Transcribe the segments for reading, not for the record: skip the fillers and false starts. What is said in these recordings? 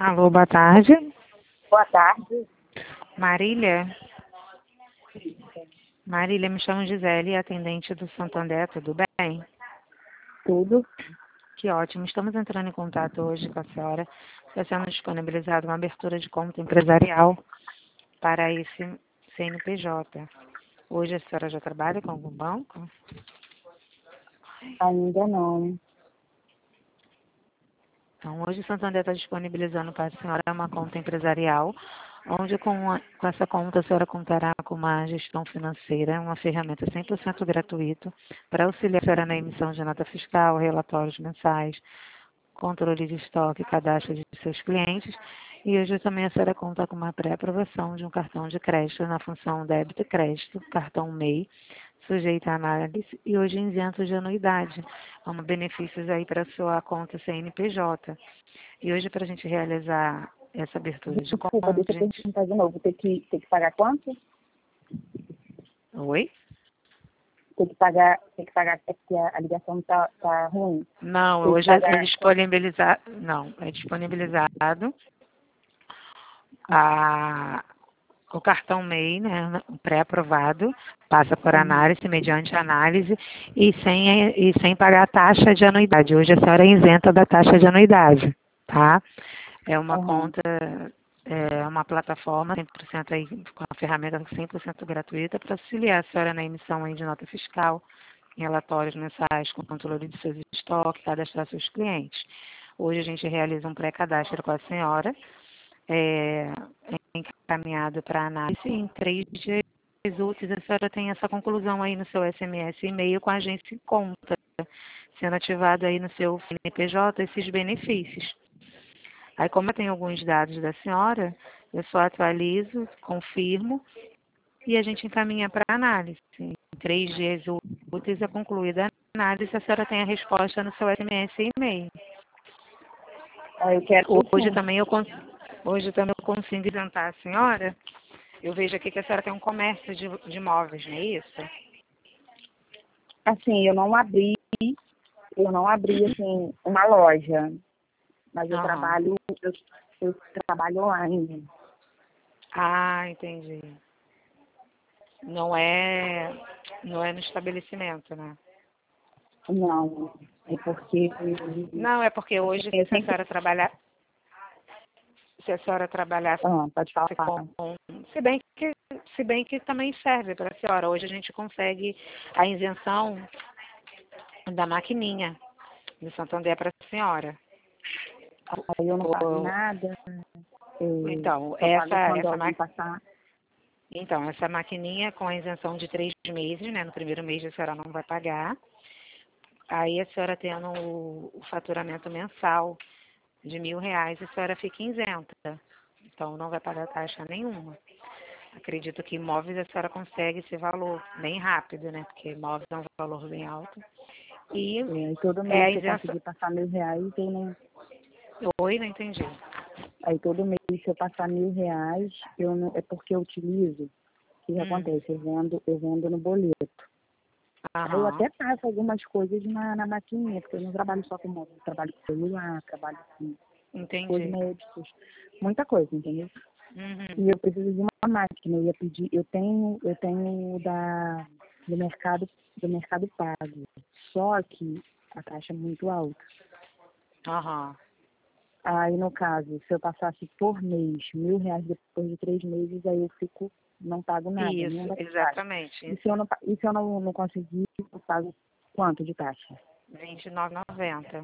Alô, boa tarde. Boa tarde. Marília? Marília, me chamo Gisele, atendente do Santander, tudo bem? Tudo? Que ótimo. Estamos entrando em contato hoje com a senhora. Está sendo disponibilizada uma abertura de conta empresarial para esse CNPJ. Hoje a senhora já trabalha com algum banco? Ainda não. Então, hoje o Santander está disponibilizando para a senhora uma conta empresarial, onde com essa conta a senhora contará com uma gestão financeira, uma ferramenta 100% gratuita para auxiliar a senhora na emissão de nota fiscal, relatórios mensais, controle de estoque e cadastro de seus clientes. E hoje também a senhora conta com uma pré-aprovação de um cartão de crédito na função débito e crédito, cartão MEI, sujeito a análise e hoje isento de anuidade. Há benefícios aí para a sua conta CNPJ. E hoje, para a gente realizar essa abertura de Desculpa, conta, deixa eu perguntar de novo. Tem que pagar quanto? Oi? Tem que pagar é porque a ligação tá ruim. Não, Tem que hoje é pagar. disponibilizado. Não, é disponibilizado o cartão MEI, né, pré-aprovado, passa por análise, mediante análise, e sem pagar a taxa de anuidade. Hoje a senhora é isenta da taxa de anuidade, tá? É uma Uhum. conta, é uma plataforma 100% aí, com a ferramenta 100% gratuita para auxiliar a senhora na emissão aí de nota fiscal, em relatórios mensais, com controle de seus estoques, cadastrar seus clientes. Hoje a gente realiza um pré-cadastro com a senhora, é encaminhado para análise em 3 dias úteis. A senhora tem essa conclusão aí no seu SMS e e-mail com a agência em conta, sendo ativado aí no seu CNPJ esses benefícios. Aí, como eu tenho alguns dados da senhora, eu só atualizo, confirmo e a gente encaminha para análise. Em 3 dias úteis é concluída a análise, a senhora tem a resposta no seu SMS e e-mail. Eu quero Hoje sim. também eu consigo isentar a senhora. Eu vejo aqui que a senhora tem um comércio de imóveis, não é isso? Assim, eu não abri assim uma loja, mas Aham. eu trabalho online. Ah, entendi. Não é no estabelecimento, né? Não, é porque Não, é porque assim, hoje, eu se a sempre. senhora trabalhar, se a senhora trabalhasse Pode falar. com, se bem que também serve para a senhora. Hoje a gente consegue a isenção da maquininha do Santander para a senhora. Aí eu não pago O- nada. Eu Então, só pago quando alguém passar. essa maquininha com a isenção de 3 meses, né? No primeiro mês a senhora não vai pagar. Aí a senhora tendo o faturamento mensal de R$ 1.000, a senhora fica isenta. Então não vai pagar taxa nenhuma. Acredito que imóveis a senhora consegue esse valor bem rápido, né? Porque imóveis é um valor bem alto. E Aí todo é mês a se eu isenção. conseguir passar R$ 1.000, eu não. Oi, não entendi. Aí todo mês se eu passar R$ 1.000, eu não, é porque eu utilizo. O que acontece? Eu vendo no boleto. Aí eu Aham, até passo algumas coisas na maquininha, porque eu não trabalho só com móvel, eu trabalho com celular, trabalho com entendi. cosméticos, muita coisa, entendeu? Uhum. E eu preciso de uma máquina, eu ia pedir, eu tenho do mercado pago. Só que a taxa é muito alta. Aham. Aí, no caso, se eu passasse por mês R$ 1.000, depois de 3 meses, aí eu não pago nada, Isso, nenhuma taxa. exatamente. E se eu não conseguir, eu pago quanto de taxa? R$ 29,90.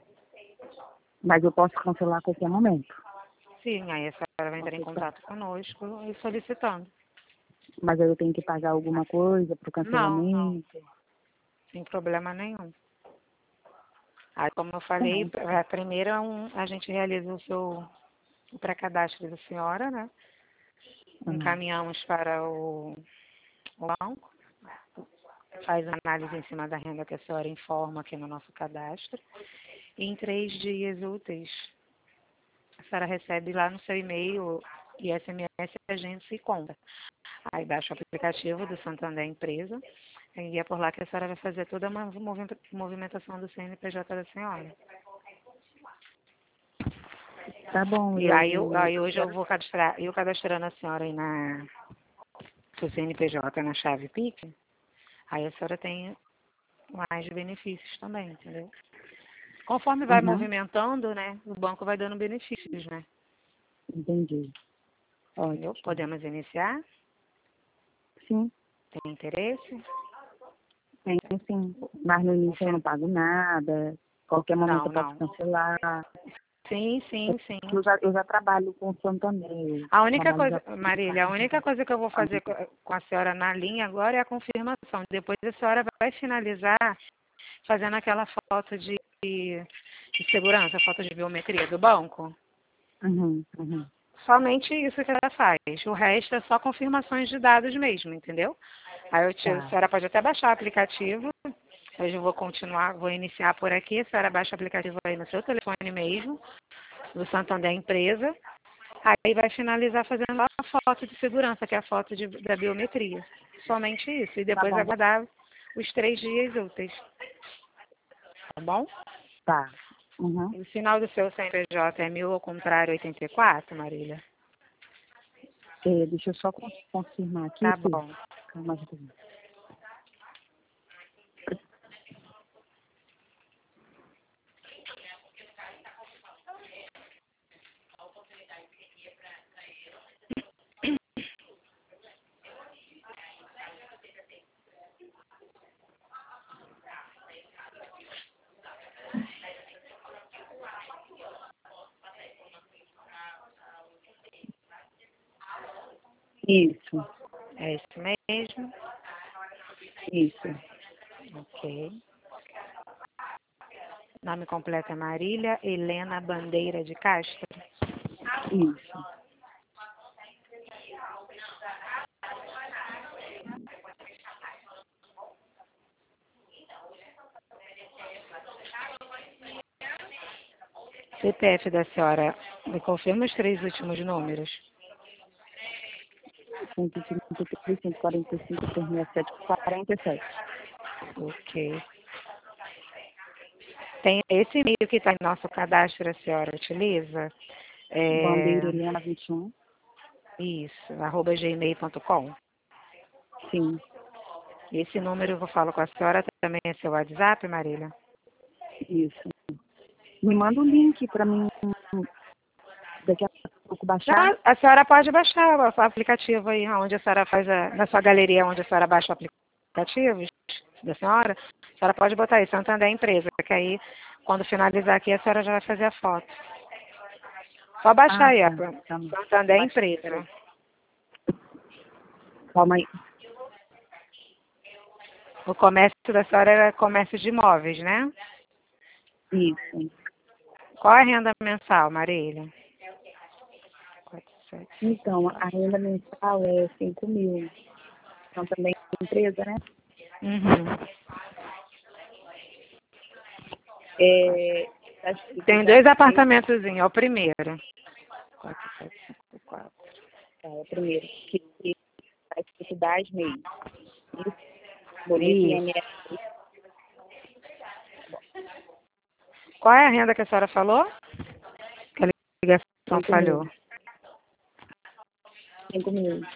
Mas eu posso cancelar a qualquer momento. Sim, aí a senhora vai entrar em contato conosco e solicitando. Mas aí eu tenho que pagar alguma coisa para o Não, não, cancelamento. sem problema nenhum. Aí, como eu Tá, falei, primeiro a gente realiza o pré-cadastro da senhora, né? Encaminhamos para o banco, faz análise em cima da renda que a senhora informa aqui no nosso cadastro. E em 3 dias úteis, a senhora recebe lá no seu e-mail e SMS a gente se conta. Aí baixa o aplicativo do Santander Empresa e é por lá que a senhora vai fazer toda uma movimentação do CNPJ da senhora. Tá bom, E aí hoje eu vou cadastrar, eu cadastrando a senhora aí na seu CNPJ na chave PIC, aí a senhora tem mais benefícios também, entendeu? Conforme vai Uhum, movimentando, né, o banco vai dando benefícios, né? entendi. Entendeu? Ótimo. Podemos iniciar? Sim, Tem interesse? tenho sim. Mas no Vou início eu fin- não pago nada. Qualquer momento Não, eu posso não. cancelar. Sim, sim, sim. Eu já trabalho com o Santander. Eu A única trabalho coisa, já Marília, a única coisa que eu vou fazer com a senhora na linha agora é a confirmação. Depois a senhora vai finalizar fazendo aquela foto de segurança, foto de biometria do banco. Uhum, uhum. Somente isso que ela faz. O resto é só confirmações de dados mesmo, entendeu? Aí a Tá, senhora pode até baixar o aplicativo. Hoje eu vou continuar, vou iniciar por aqui. A senhora baixa o aplicativo aí no seu telefone mesmo, do Santander Empresa. Aí vai finalizar fazendo a foto de segurança, que é a foto da biometria. Somente isso. E tá depois bom. aguardar os 3 dias úteis. Tá bom? Tá. Uhum. E o final do seu CNPJ é 1000 ao contrário 84, Marília? Deixa eu só confirmar aqui. Tá bom. Calma, rapidinho. Isso, É isso mesmo? isso, Ok. Nome completo é Marília Helena Bandeira de Castro. isso. CPF da senhora, me confirma os 3 últimos números. 133, 145, 367, 47. Ok. Tem esse e-mail que está em nosso cadastro, a senhora utiliza? Bandeira É, Helena 21. isso, @gmail.com. Sim, Esse número que eu falo com a senhora também é seu WhatsApp, Marília? isso. Me manda o link para mim daqui a pouco baixar. Não, a senhora pode baixar o aplicativo aí, onde a senhora faz na sua galeria, onde a senhora baixa o aplicativo da senhora, a senhora pode botar aí, Santander Empresa, que aí, quando finalizar aqui, a senhora já vai fazer a foto. Só baixar Ah, aí, ó, tá. Tá bom. Santander Baixei, Empresa. peraí. Calma aí. O comércio da senhora é comércio de imóveis, né? Isso. Qual é a renda mensal, Marília? 47. Então, a renda mensal é 5 mil. Então, também é empresa, né? Uhum. Tá escrito Tem já 2 meio. apartamentozinhos, é o primeiro. 4754. Tá, é o primeiro. Que tá escrito 10 meio. Isso. Boleto Isso. INSS. Qual é a renda que a senhora falou? Que a ligação 5 falhou. mil. 5 mil.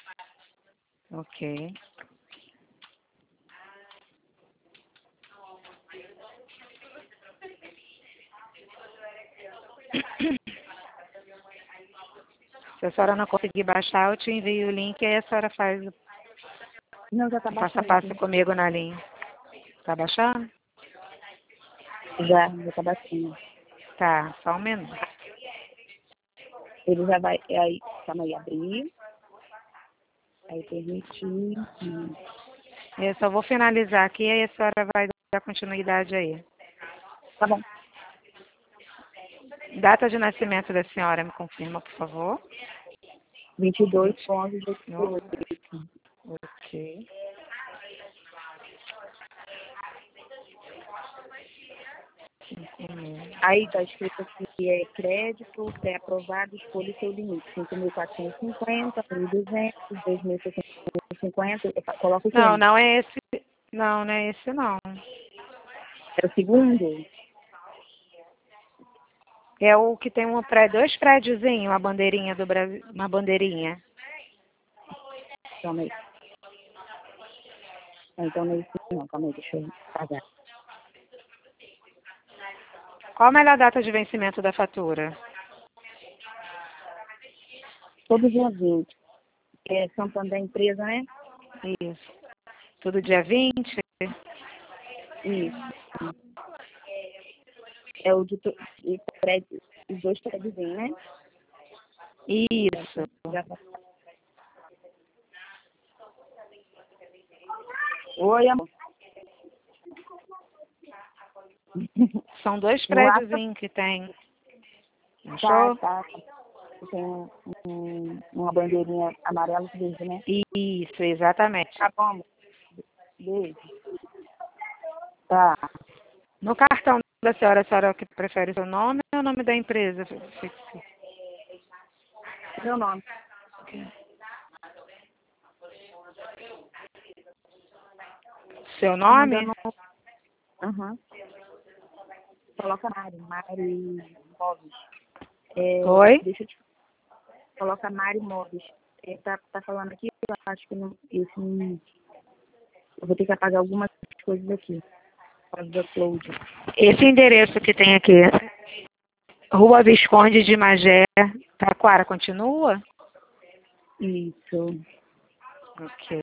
Ok. Se a senhora não conseguir baixar, eu te envio o link e aí a senhora faz Não, já tá o passo a baixando passo aqui. comigo na linha. Tá baixando? Já tá baixando. Tá, só um minuto. Ele já vai. Aí, calma aí, abrir. Aí permitir. Eu só vou finalizar aqui e aí a senhora vai dar continuidade aí. Tá bom. Data de nascimento da senhora, me confirma, por favor. 22, 20. 11, No, 88. ok. Aí tá escrito aqui, crédito, pré-aprovado, escolha o seu limite. 5.450, 1.200, 2.650. Coloca o Não, quê? não é esse. Não, não é esse não. É o segundo? É o que tem dois prédiozinhos, uma bandeirinha do Brasil, uma bandeirinha. Calma aí. Então não é isso não, calma aí, deixa eu pagar. Qual a melhor data de vencimento da fatura? Todo dia 20. É Santander empresa, né? Isso. Tudo dia 20? Isso. É o de prédio, os dois prédios, né? Isso. Já tá. Oi, amor. São dois No WhatsApp. prédiozinhos que tem. Tá, Achou? tá. Tem uma bandeirinha amarela e verde, né? Isso, exatamente. Tá bom. Beijo. Tá. No cartão da senhora, a senhora que prefere o seu nome ou o nome da empresa? Meu nome. Seu nome? Ainda não. Aham. Coloca Mari Móveis. Oi? Deixa eu te. Coloca Mari Móveis. Tá falando aqui, eu acho que não. Eu vou ter que apagar algumas coisas aqui. Por causa do upload. Esse endereço que tem aqui, Rua Visconde de Magé, Taquara, continua? Isso. Ok.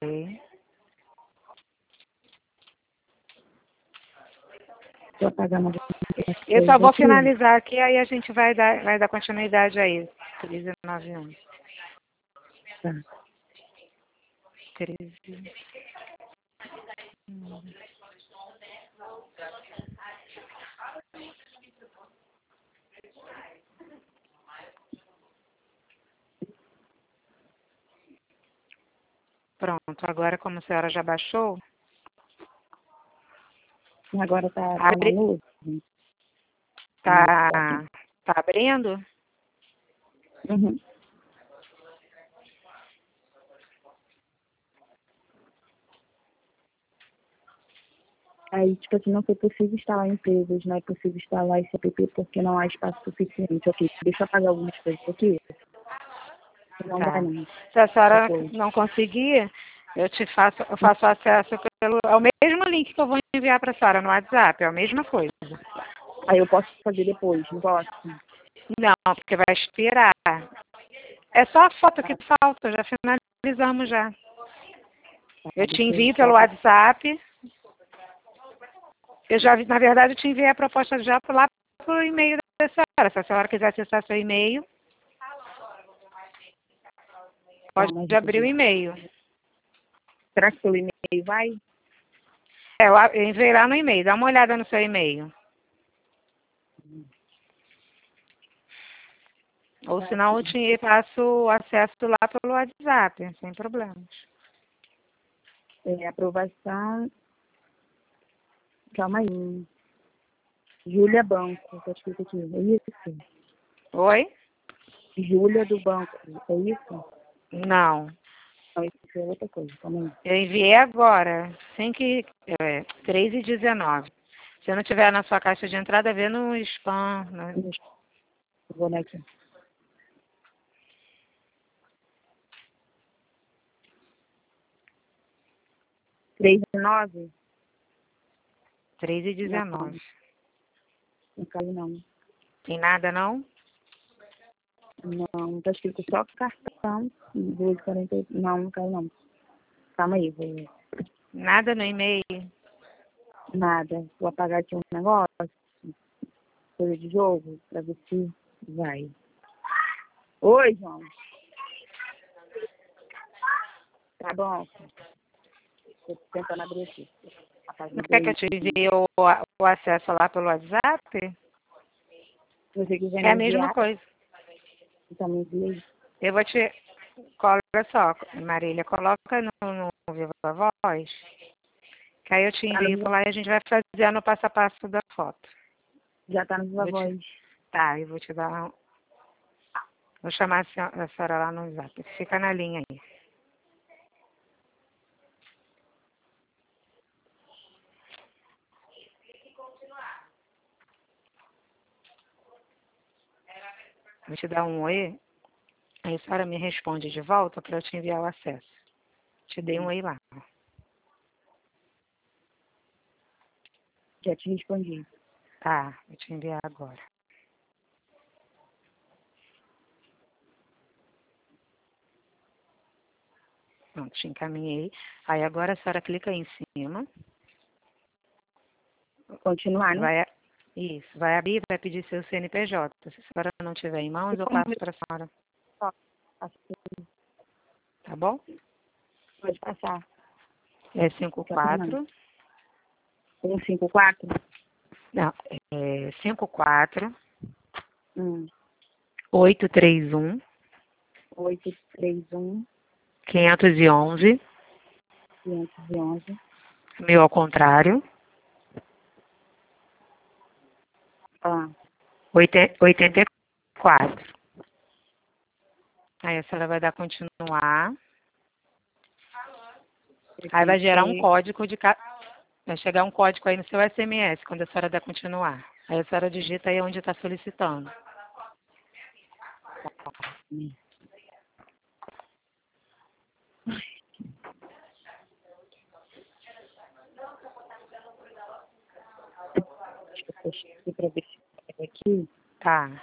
Vou apagar uma Eu só vou aqui. finalizar aqui, aí a gente vai dar continuidade aí. 1391. Tá. 13. Pronto, agora como a senhora já baixou, Agora tá na abre, nuvem. tá, tá abrindo? Uhum. Aí, tipo assim, não foi possível instalar empresas, não é possível instalar esse app porque não há espaço suficiente. Ok, deixa eu apagar algumas coisas aqui. Não Tá. vai não. Se a senhora Upload. não conseguir, eu faço acesso pelo. É o mesmo link que eu vou enviar para a senhora no WhatsApp, é a mesma coisa. Aí eu posso fazer depois, não posso? Não, porque vai expirar. É só a foto que falta, já finalizamos já. Tá, Eu te deixa eu envio só... pelo WhatsApp. Eu já, na verdade, eu te enviei a proposta já lá pro e-mail da senhora. Se a senhora quiser acessar seu e-mail, pode Calma aí, abrir o e-mail. será que pelo e-mail vai? Eu enviei lá no e-mail, dá uma olhada no seu e-mail. Ou senão eu te passo o acesso lá pelo WhatsApp, sem problemas. Aprovação... Calma aí. Júlia Banco, tá escrito aqui. É isso? Oi? Júlia do Banco, é isso? Não. Não, isso é outra coisa, calma aí. Eu enviei agora, 3h19. Se não tiver na sua caixa de entrada, vê no spam. Vou olhar aqui. 3,9? 3h19. Não caiu não. Tem nada, não? Não, tá escrito só cartão. 2,48. Não, não caiu não. Calma aí, vou... Nada no e-mail? Nada. Vou apagar aqui um negócio, coisa de jogo, pra ver se vai. Oi, João. Tá bom. Tô tentando abrir aqui. Não Apagando quer que eu aí. te envie o acesso lá pelo WhatsApp? Se você quiser É me a mesma enviar, coisa. então me envia aí. Eu vou te... Olha só, Marília, coloca no Viva Voz, que aí eu te Tá no envio por lá e a gente vai fazer no passo a passo da foto. Já tá no Viva Voz. Tá, eu vou te dar... Vou chamar a senhora lá no WhatsApp. Fica na linha aí. Vou te dar um oi, aí a senhora me responde de volta para eu te enviar o acesso. Te dei um oi lá. Já te respondi. Tá, vou te enviar agora. Pronto, te encaminhei. Aí agora a senhora clica aí em cima. Continuar, né? Isso, vai abrir, vai pedir seu CNPJ. Se a senhora não tiver em mãos, eu passo para a senhora. Tá bom? Pode passar. É 54. 154? Não, é 54 Hum. 831 831 511 511. mil ao contrário. Ah, 84. Aí a senhora vai dar continuar. Aí vai gerar um código de vai chegar um código aí no seu SMS quando a senhora der continuar. Aí a senhora digita aí onde está solicitando. Deixa eu fechar aqui para ver se caiu aqui. Tá.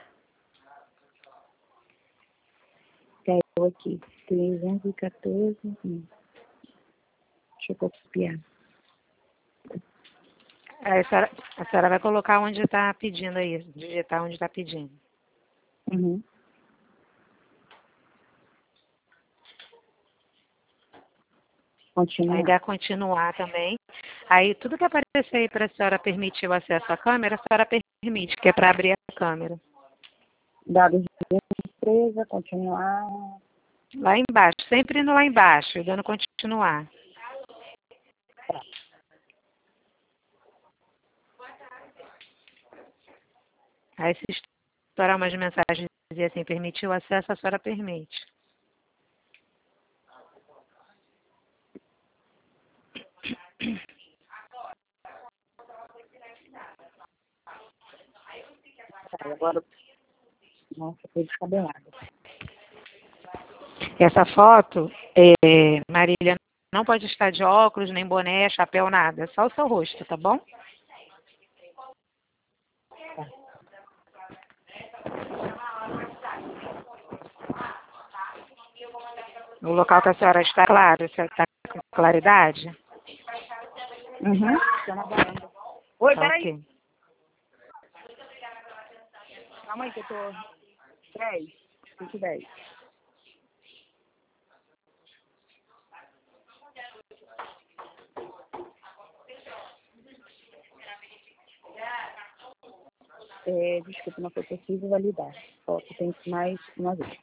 Caiu aqui. 314. Deixa eu copiar. Aí a senhora vai colocar onde está pedindo aí, digitar onde está pedindo. Uhum. Continuar. Aí dá continuar também. Aí tudo que aparecer aí para a senhora permitir o acesso à câmera, a senhora permite, que é para abrir a câmera. Dados de empresa, continuar. Lá embaixo, sempre indo lá embaixo, dando continuar. Aí se estourar umas mensagens e dizer assim, permitiu o acesso, a senhora permite. Tá, agora, nossa, foi descabelado. Essa foto, Marília, não pode estar de óculos, nem boné, chapéu, nada. É só o seu rosto, tá bom? O local que a senhora está, claro, você está com claridade? Uhum. Tá na varanda. Oi, Tá peraí. ok. Calma aí que eu tô... 10. 110. Desculpa, não foi possível validar. Foto tem que mais uma vez.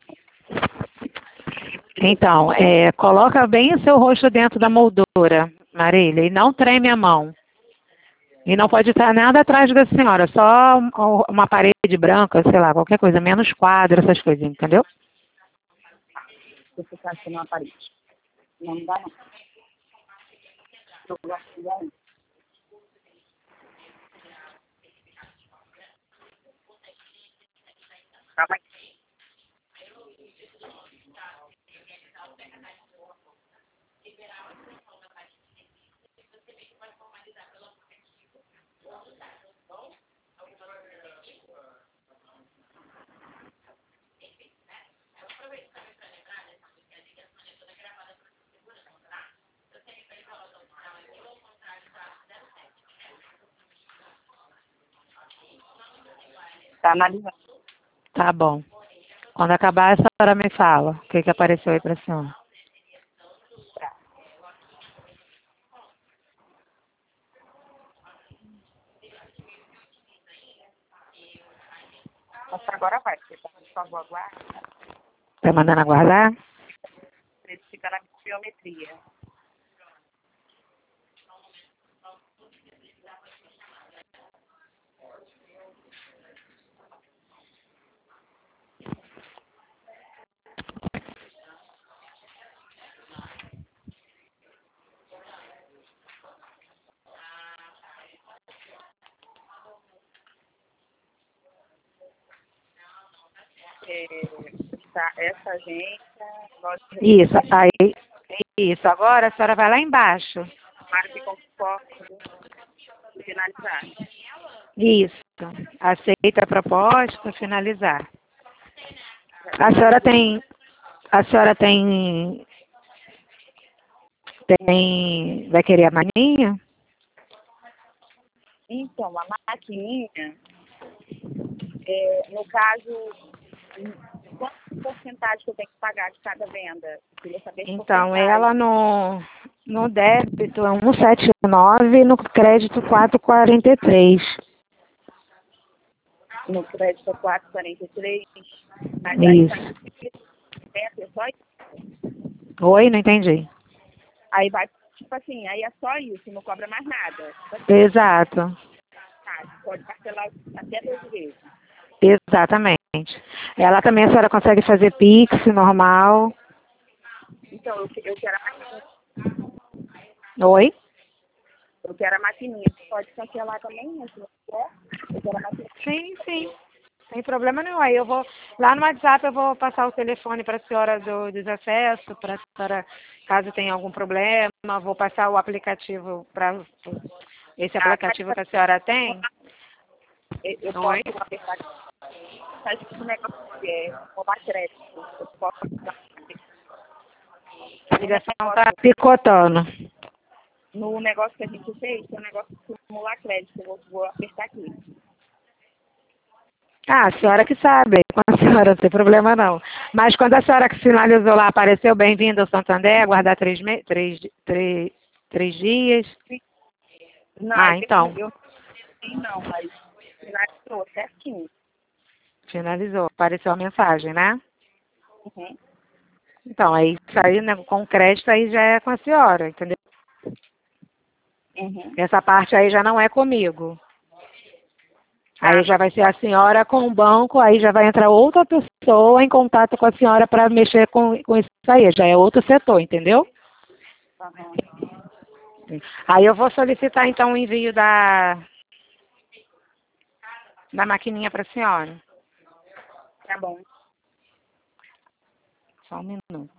Então, coloca bem o seu rosto dentro da moldura, Marília, e não treme a mão. E não pode estar nada atrás da senhora, só uma parede branca, sei lá, qualquer coisa, menos quadro, essas coisas, entendeu? Se eu ficar aqui numa parede. Não dá, não. Eu gosto de dar. Calma aí. Tá analisando. Tá bom. Quando acabar, a senhora me fala o que apareceu aí pra senhora. Mas agora vai, porque tá, por favor, aguarde. Tá mandando aguardar? Ele fica na biometria. essa agência, Isso, agora a senhora vai lá embaixo. marca e concordo e finalizar. Isso. Aceita a proposta, finalizar. A senhora tem vai querer a maninha? Então, a maquininha, no caso, quanto porcentagem que eu tenho que pagar de cada venda? Eu queria saber a Então, porcentagem. ela no débito é 179, no crédito 443. No crédito é 4,43. Mas Isso. é só isso. Oi, não entendi. Aí vai, tipo assim, aí é só isso, não cobra mais nada. Tipo assim, Exato. pode parcelar até 12 vezes. Exatamente. Ela também, a senhora consegue fazer Pix normal. Então, eu quero a maquininha. Oi? Eu quero a maquininha. Pode cancelar também, né? Se você quer. Eu quero a maquininha. Sim, sim. Sem problema nenhum. Aí eu vou, lá no WhatsApp eu vou passar o telefone para a senhora do desacesso, para a senhora, caso tenha algum problema, vou passar o aplicativo para esse aplicativo que a senhora tem. Eu Oi? posso apertar. Faz esse negócio que é roubar crédito. Eu posso A ligação está picotando. no negócio que a gente fez, tem um negócio de simular crédito. Eu vou apertar aqui. Ah, a senhora que sabe, com a senhora, não tem problema não. Mas quando a senhora que finalizou lá, apareceu bem-vindo ao Santander, aguardar 3 dias. Não, Então, eu não, mas finalizou certinho. finalizou, apareceu a mensagem, né? Uhum. Então, aí isso aí, né, com crédito aí já é com a senhora, entendeu? Uhum. Essa parte aí já não é comigo. Aí Tá, já vai ser a senhora com o banco, aí já vai entrar outra pessoa em contato com a senhora para mexer com isso aí, já é outro setor, entendeu? uhum. Aí eu vou solicitar então o envio da maquininha para a senhora. Tá bom. Só um minuto.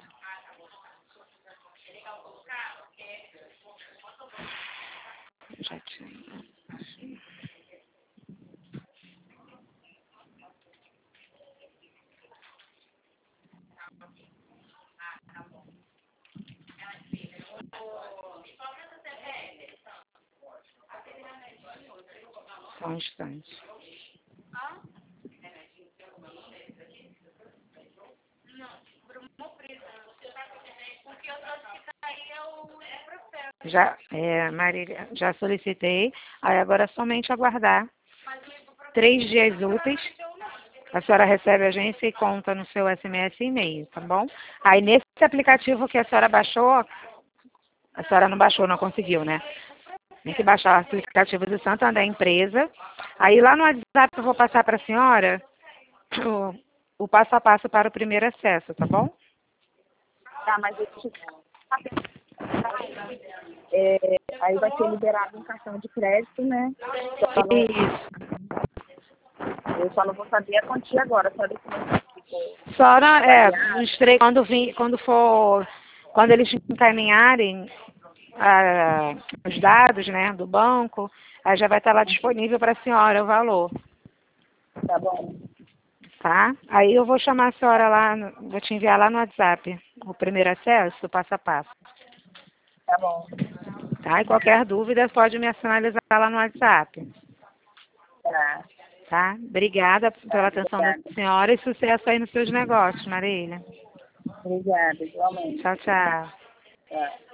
Já tinha. Só um instante. Já, Marília, já solicitei. Aí agora é somente aguardar 3 dias úteis. A senhora recebe a agência e conta no seu SMS e e-mail, tá bom? Aí nesse aplicativo que a senhora baixou, a senhora não baixou, não conseguiu, né? Tem que baixar o aplicativo do Santander Empresa. Aí lá no WhatsApp eu vou passar para a senhora o passo a passo para o primeiro acesso, tá bom? Tá, mas aí vai ser liberado um cartão de crédito, né? Isso. Eu só não vou saber a quantia agora, só desse momento. Só quando eles encaminharem os dados, né, do banco, aí já vai estar lá disponível para a senhora o valor, Tá bom. tá? Aí eu vou chamar a senhora lá, vou te enviar lá no WhatsApp o primeiro acesso, o passo a passo, Tá bom. tá? E qualquer dúvida pode me sinalizar lá no WhatsApp, Tá. tá? Obrigada pela atenção da Obrigada. senhora e sucesso aí nos seus negócios, Marília. Obrigada, igualmente. Tchau, tchau. Tá.